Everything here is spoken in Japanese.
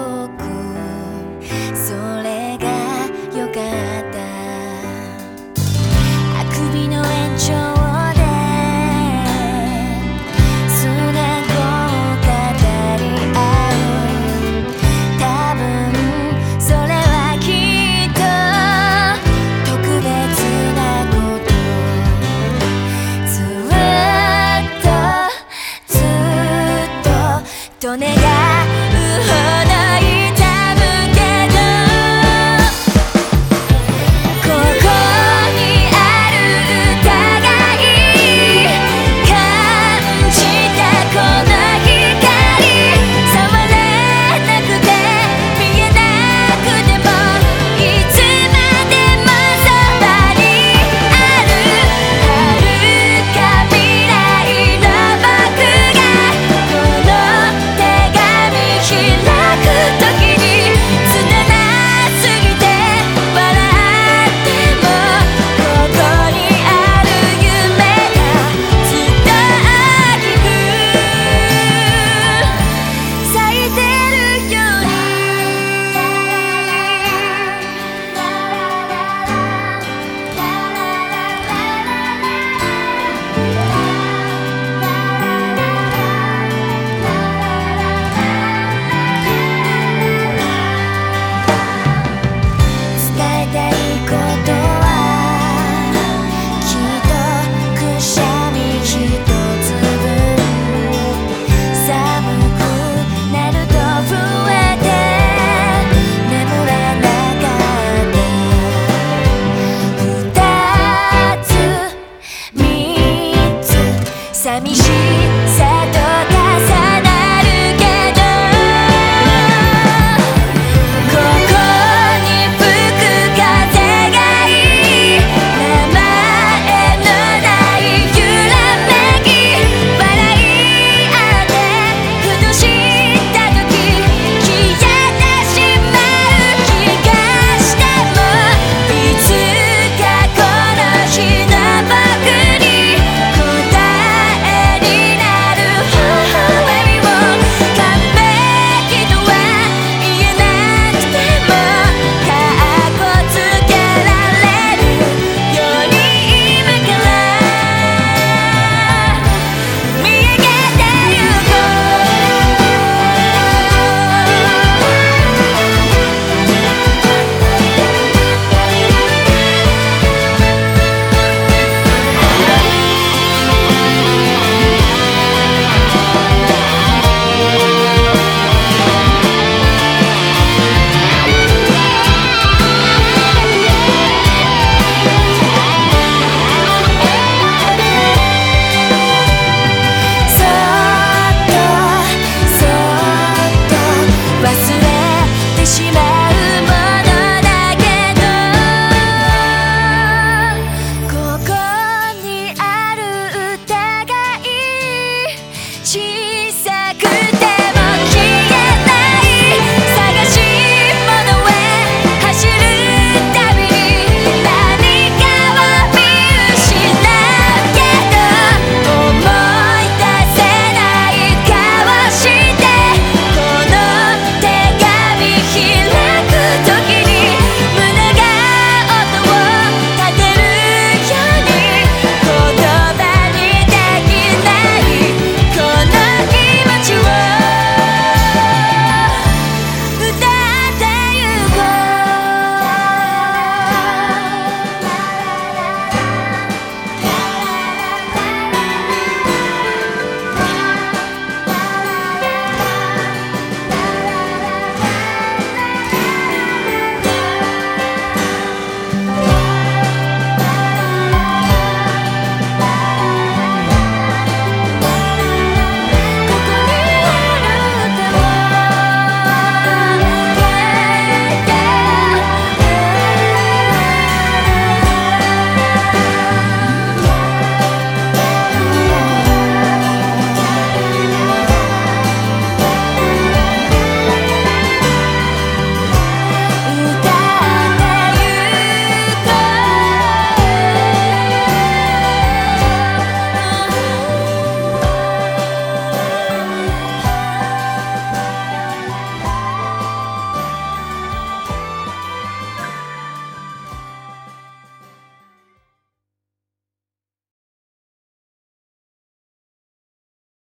くそれがよかった。あくびの延長で素直語り合う。多分それはきっと特別なこと。ずっとと願うほど痛むけど、ここにある疑い感じたこの光、触れなくて見えなくてもいつまでもそばにある。遥か未来の僕がこの手紙開く時に拙すぎて笑っても、ここにある夢がずっと大きく咲いてるように。伝えたいことはきっとくしゃみひとつ分、寒くなると震えて眠れなかった。二つ三つ寂しさと重なるけど、ここに吹く風がいい。名前のない揺らめき、笑い合ってふとした時消えてしまう気がしても、いつかこの日の僕に答えになる微笑みを。完璧とは言えなくてもかっこつけられるように今から見上げてゆこそっと忘れてしま